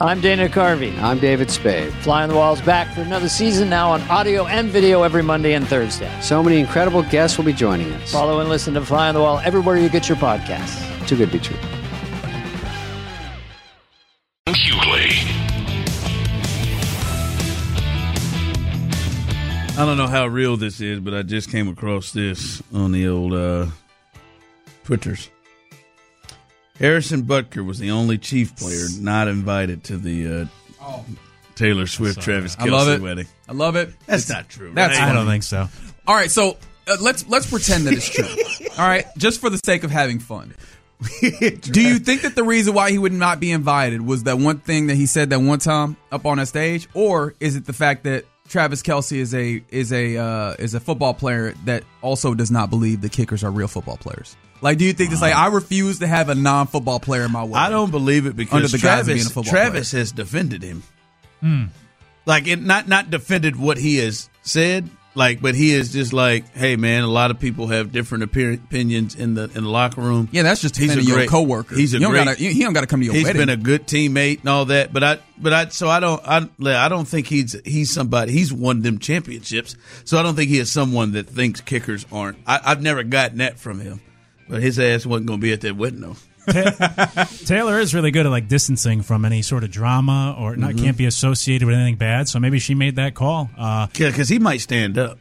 I'm Dana Carvey. I'm David Spade. Fly on the Wall's back for another season, now on audio and video every Monday and Thursday. So many incredible guests will be joining us. Follow and listen to Fly on the Wall everywhere you get your podcasts. Too good to be true. I don't know how real this is, but I just came across this on the old Twitters. Harrison Butker was the only Chief player not invited to the Taylor Swift Travis Kelce wedding. I love it. That's not true. That's right? I don't think so. All right, so let's pretend that it's true. All right, just for the sake of having fun. Do you think that the reason why he would not be invited was that one thing that he said that one time up on that stage, or is it the fact that Travis Kelce is a football player that also does not believe the kickers are real football players? Like, do you think it's like, I refuse to have a non-football player in my wedding? I don't believe it because the guise of being a football Travis has defended him. Like, not defended what he has said, like, but he is just like, hey man, a lot of people have different opinions in the locker room. Yeah, that's just defending your coworker. He don't got to come to your wedding. He's been a good teammate and all that, but I don't think he's somebody. He's won them championships, so I don't think he is someone that thinks kickers aren't. I've never gotten that from him. But his ass wasn't going to be at that wedding, though. Taylor is really good at like distancing from any sort of drama or not can't be associated with anything bad. So maybe she made that call. Because he might stand up.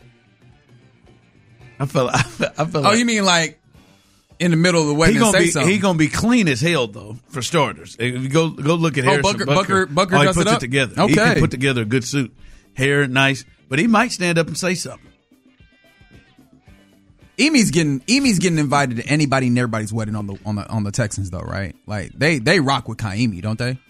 I feel like, you mean like in the middle of the wedding and say something? He's going to be clean as hell, though, for starters. If you go look at Harrison Butker. Butker he does puts it it up? together. Okay. He can put together a good suit. Hair, nice. But he might stand up and say something. Emy's getting invited to anybody and everybody's wedding on the Texans though, right? Like they rock with Kaimi, don't they?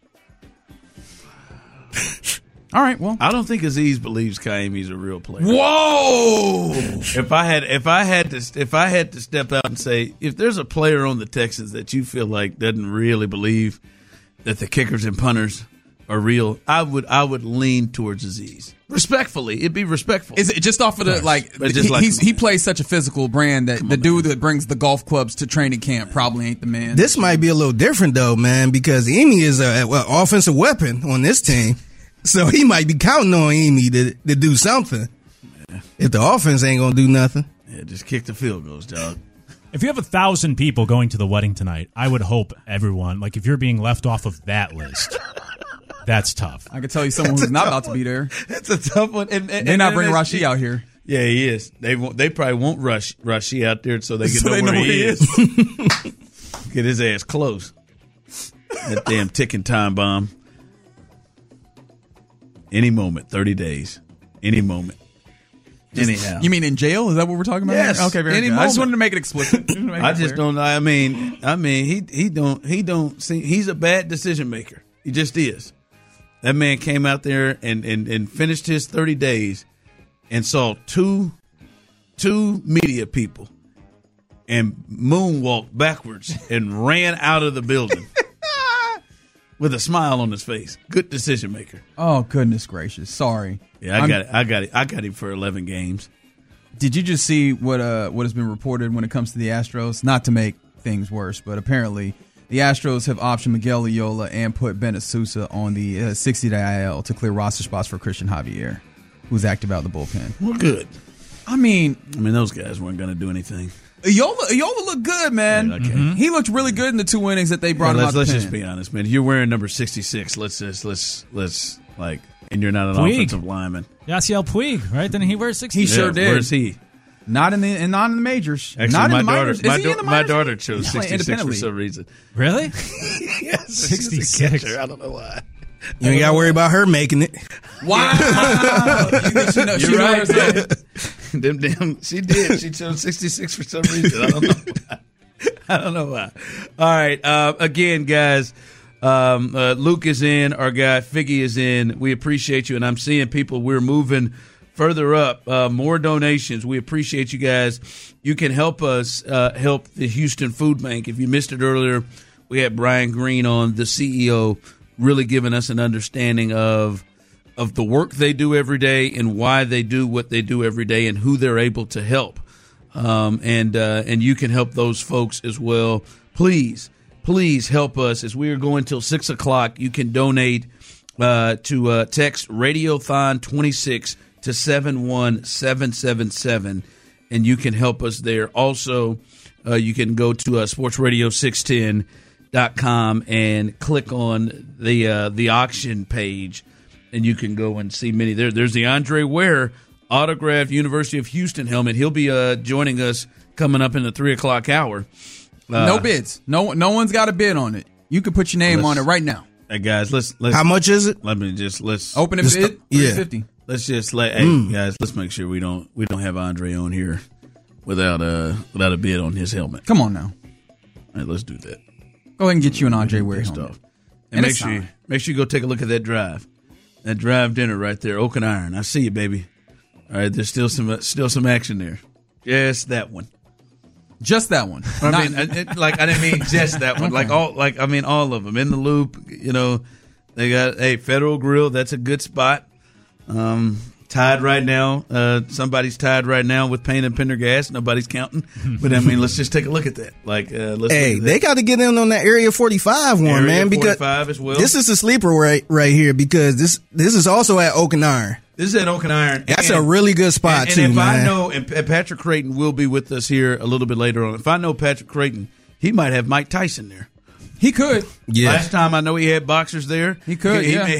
All right, well, I don't think Aziz believes Kaimi's a real player. Whoa! If I had to step out and say, if there's a player on the Texans that you feel like doesn't really believe that the kickers and punters are real, I would lean towards Aziz. Respectfully, it'd be respectful. Is it just off of the he plays such a physical brand that the dude that brings the golf clubs to training camp probably ain't the man. This might be a little different though, man, because Emy is an offensive weapon on this team, so he might be counting on Emy to do something. Yeah. If the offense ain't gonna do nothing, just kick the field goals, dog. If you have 1,000 people going to the wedding tonight, I would hope everyone, like if you're being left off of that list. That's tough. I can tell you someone who's not about to be there. That's a tough one. And they're not bringing Rashee out here. Yeah, he is. They probably won't rush Rashee out there so they can know where he is. Get his ass close. That damn ticking time bomb. Any moment, 30 days. Any moment. Anyhow. You mean in jail? Is that what we're talking about? Yes. Here? Okay, very good. I just wanted to make it explicit. Don't. I mean, he don't see. He's a bad decision maker. He just is. That man came out there and finished his 30 days and saw two media people and moonwalked backwards and ran out of the building with a smile on his face. Good decision maker. Oh, goodness gracious. Sorry. Yeah, I got him for 11 games. Did you just see what has been reported when it comes to the Astros? Not to make things worse, but apparently the Astros have optioned Miguel Loyola and put Bennett Sousa on the 60-day IL to clear roster spots for Christian Javier, who's active out of the bullpen. Well, good. I mean, those guys weren't going to do anything. Yola looked good, man. Yeah, okay. He looked really good in the 2 innings that they brought him out. Let's just be honest, man. You're wearing number 66. Let's and you're not an offensive lineman. Yasiel Puig, right? Didn't he wear 66? He sure did. Where's he? Not in the majors. Actually, not my in the daughter, minors. Is he in the minors? My daughter chose 66 for some reason. Really? Yes, 66. I don't know why. You ain't got to worry about her making it. Wow. You're right. She did. She chose 66 for some reason. I don't know why. All right. Again, guys, Luke is in. Our guy Figgy is in. We appreciate you. And I'm seeing people. We're moving further up. More donations. We appreciate you guys. You can help us help the Houston Food Bank. If you missed it earlier, we had Brian Green on, the CEO, really giving us an understanding of the work they do every day and why they do what they do every day and who they're able to help. And you can help those folks as well. Please please help us as we are going till 6 o'clock. You can donate to text Radiothon 26 to 71777, and you can help us there. Also, you can go to sportsradio610.com and click on the auction page, and you can go and see many. There's the Andre Ware autographed University of Houston helmet. He'll be joining us coming up in the 3 o'clock hour. No bids. No one's got a bid on it. You can put your name on it right now. Hey guys, let's. How much is it? Let's open and bid. Yeah. $350. Let's just guys, let's make sure we don't have Andre on here without a bid on his helmet. Come on now. All right, let's do that. Go ahead and get you an Andre Ware helmet. And make sure you go take a look at that drive. That drive dinner right there, Oak and Iron. I see you, baby. All right, there's still some action there. Yes, that one. Just that one. I didn't mean just that one. Okay. All of them in the loop. You know, they got Federal Grill. That's a good spot. Tied right now. Somebody's tied right now with Payne and Pendergast. Nobody's counting, but I mean, let's just take a look at that. They got to get in on that Area 45 one, man. Because 45 as well. This is the sleeper right here because this is also at Oak and Iron. This is at Oak and Iron. That's a really good spot too, man. I know, and Patrick Creighton will be with us here a little bit later on. If I know Patrick Creighton, he might have Mike Tyson there. He could. Yeah. Last time I know he had boxers there. He could.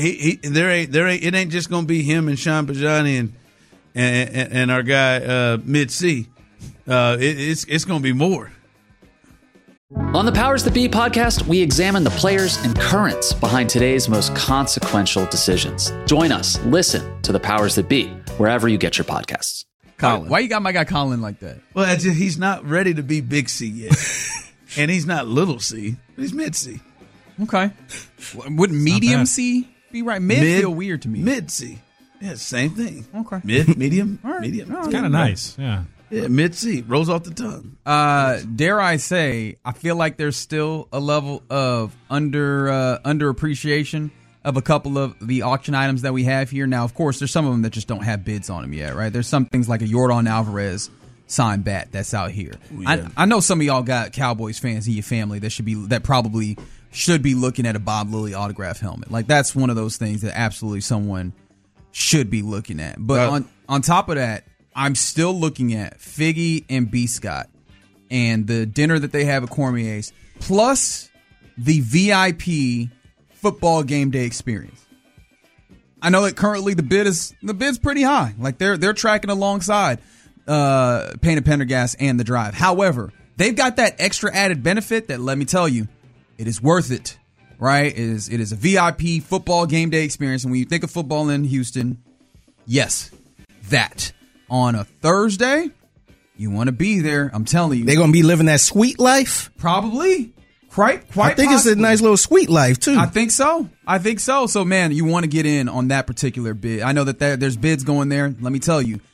It ain't just going to be him and Sean Pajani and our guy Mid C. It's going to be more. On the Powers That Be podcast, we examine the players and currents behind today's most consequential decisions. Join us. Listen to the Powers That Be wherever you get your podcasts. Colin. Why you got my guy Colin like that? Well, he's not ready to be Big C yet. And he's not Little C. He's Mid C. Okay. Would medium C be right? Mid feel weird to me. Mid C. Yeah, same thing. Okay. Medium. All right. Medium. It's kind of nice. Yeah. Yeah, Mid C. Rolls off the tongue. Dare I say, I feel like there's still a level of underappreciation of a couple of the auction items that we have here. Now, of course, there's some of them that just don't have bids on them yet, right? There's some things like a Yordan Alvarez signed bat that's out here. Yeah. I know some of y'all got Cowboys fans in your family that probably should be looking at a Bob Lilly autograph helmet. Like, that's one of those things that absolutely someone should be looking at. But on top of that, I'm still looking at Figgy and B. Scott and the dinner that they have at Cormier's, plus the VIP football game day experience. I know that currently the bid's pretty high. Like they're tracking alongside Payne and Pendergast and the Drive. However, they've got that extra added benefit that, let me tell you, it is worth it. Right? It is a VIP football game day experience. And when you think of football in Houston, yes, that. On a Thursday, you want to be there. I'm telling you. They're going to be living that sweet life? Probably. Quite I think possibly. It's a nice little sweet life, too. I think so. So, man, you want to get in on that particular bid. I know that there's bids going there. Let me tell you,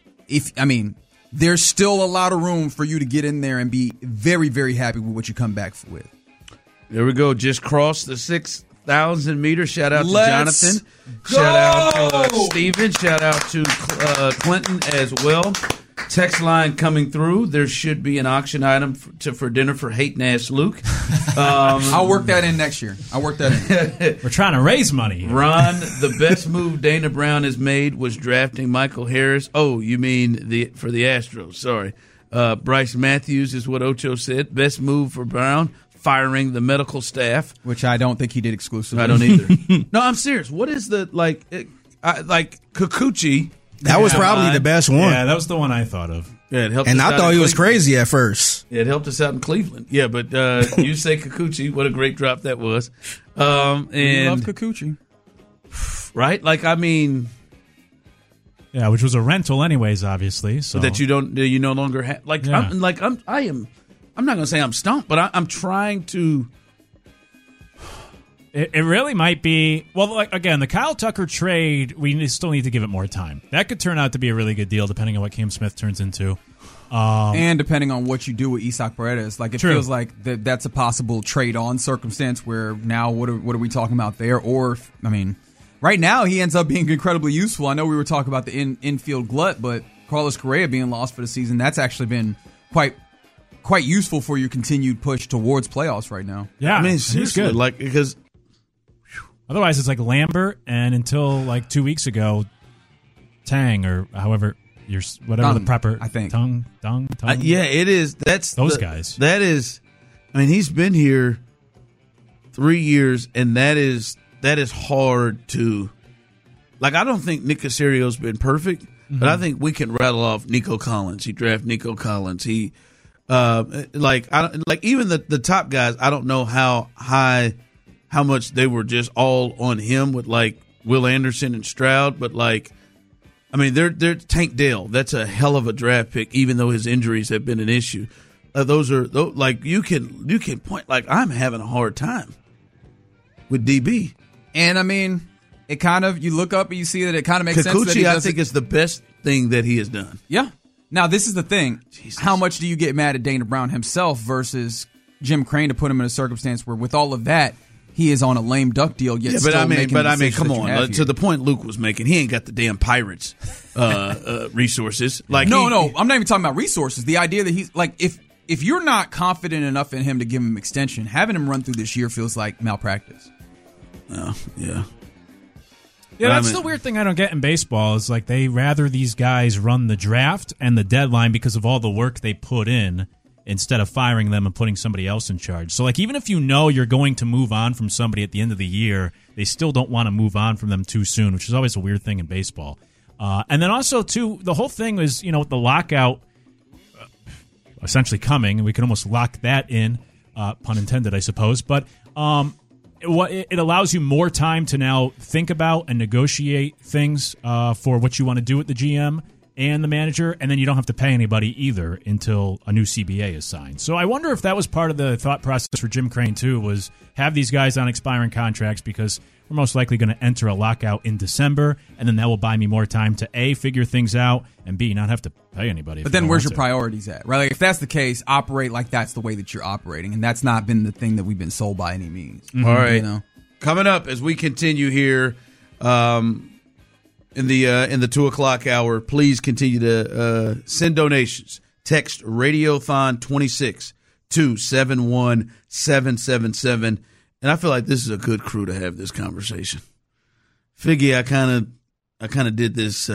there's still a lot of room for you to get in there and be very, very happy with what you come back with. There we go. Just crossed the 6,000 meters. Shout out to Let's Jonathan. go! Shout out to Steven. Shout out to Clinton as well. Text line coming through. There should be an auction item for dinner for Hating Ass Luke. I'll work that in next year. We're trying to raise money here. Ron, the best move Dana Brown has made was drafting Michael Harris. Oh, you mean for the Astros. Sorry. Bryce Matthews is what Ocho said. Best move for Brown, firing the medical staff. Which I don't think he did exclusively. I don't either. No, I'm serious. What is the, like Kikuchi? That was probably the best one. Yeah, that was the one I thought of. Yeah, it helped And us I out thought in he was Cleveland. crazy at first. Yeah, it helped us out in Cleveland. Yeah, but you say Kikuchi. What a great drop that was. We love And Kikuchi. right? Like, I mean, Yeah, which was a rental anyways, obviously. So that you no longer have. Like, Yeah. I'm not going to say I'm stumped, but I'm trying to. It really might be. Well, like again, the Kyle Tucker trade, we still need to give it more time. That could turn out to be a really good deal, depending on what Cam Smith turns into. And depending on what you do with Isaac Paredes, like it True. feels like that's a possible trade-on circumstance where now what are we talking about there? Or, I mean, right now he ends up being incredibly useful. I know we were talking about the infield glut, but Carlos Correa being lost for the season, that's actually been quite quite useful for your continued push towards playoffs right now. Yeah, I mean, he's seriously, good. like, because Otherwise, it's like Lambert, and until like 2 weeks ago, Tang, or however whatever Tung, the proper I think. Tung. yeah, it is. That's Those guys. That is. I mean, he's been here 3 years, and that is hard to. Like, I don't think Nick Caserio's been perfect, but I think we can rattle off Nico Collins. He drafted Nico Collins. He, even the top guys. I don't know how much they were just all on him with like Will Anderson and Stroud, but like, I mean, they're Tank Dell. That's a hell of a draft pick, even though his injuries have been an issue. Those are like you can point like I'm having a hard time with DB, and I mean. It kind of, you look up and you see that it kind of makes sense. Kikuchi, I think, is the best thing that he has done. Yeah. Now, this is the thing. Jesus. How much do you get mad at Dana Brown himself versus Jim Crane to put him in a circumstance where, with all of that, he is on a lame duck deal? Yet still making the decisions come that you on. have To here. the point Luke was making, he ain't got the damn Pirates resources. Like no, I'm not even talking about resources. The idea that he's like, if you're not confident enough in him to give him extension, having him run through this year feels like malpractice. Yeah. Yeah, that's the weird thing I don't get in baseball is like they rather these guys run the draft and the deadline because of all the work they put in instead of firing them and putting somebody else in charge. So like even if you know you're going to move on from somebody at the end of the year, they still don't want to move on from them too soon, which is always a weird thing in baseball. And then also too, the whole thing was, with the lockout essentially coming, and we can almost lock that in, pun intended, I suppose. But it allows you more time to now think about and negotiate things for what you want to do with the GM and the manager, and then you don't have to pay anybody either until a new CBA is signed. So I wonder if that was part of the thought process for Jim Crane too, was have these guys on expiring contracts because we're most likely going to enter a lockout in December, and then that will buy me more time to A, figure things out, and B, not have to pay anybody. But then where's your priorities at, right? Like if that's the case, operate like that's the way that you're operating, and that's not been the thing that we've been sold by any means. All right, coming up as we continue here in the 2 o'clock hour, please continue to send donations. Text Radiothon 26 to 71777. And I feel like this is a good crew to have this conversation. Figgy, I kind of did this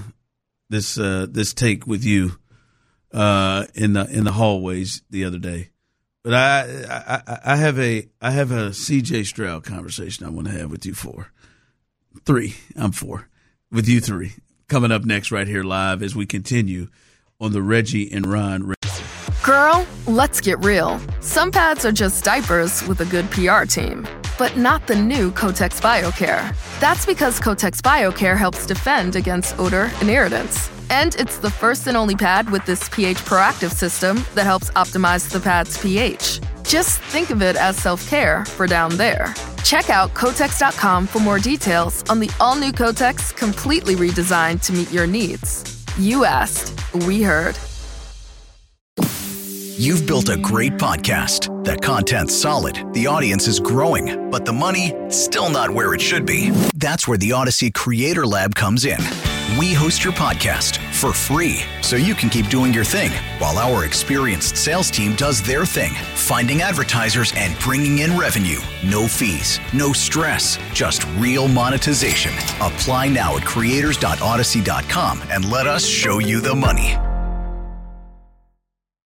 take with you in the hallways the other day, but I have a CJ Stroud conversation I want to have with you with you three coming up next right here live as we continue on the Reggie and Ron. Girl, let's get real. Some pads are just diapers with a good PR team, but not the new Kotex BioCare. That's because Kotex BioCare helps defend against odor and irritants. And it's the first and only pad with this pH proactive system that helps optimize the pad's pH. Just think of it as self-care for down there. Check out Kotex.com for more details on the all-new Kotex, completely redesigned to meet your needs. You asked, we heard. You've built a great podcast. The content's solid, the audience is growing, but the money, still not where it should be. That's where the Odyssey Creator Lab comes in. We host your podcast for free, so you can keep doing your thing, while our experienced sales team does their thing, finding advertisers and bringing in revenue. No fees, no stress, just real monetization. Apply now at creators.odyssey.com and let us show you the money.